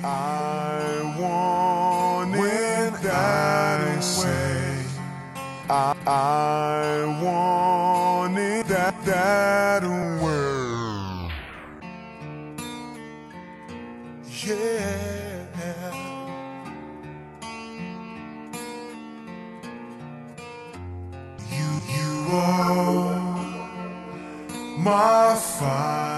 I want when it that way. I want it that way. Yeah. You are my fire.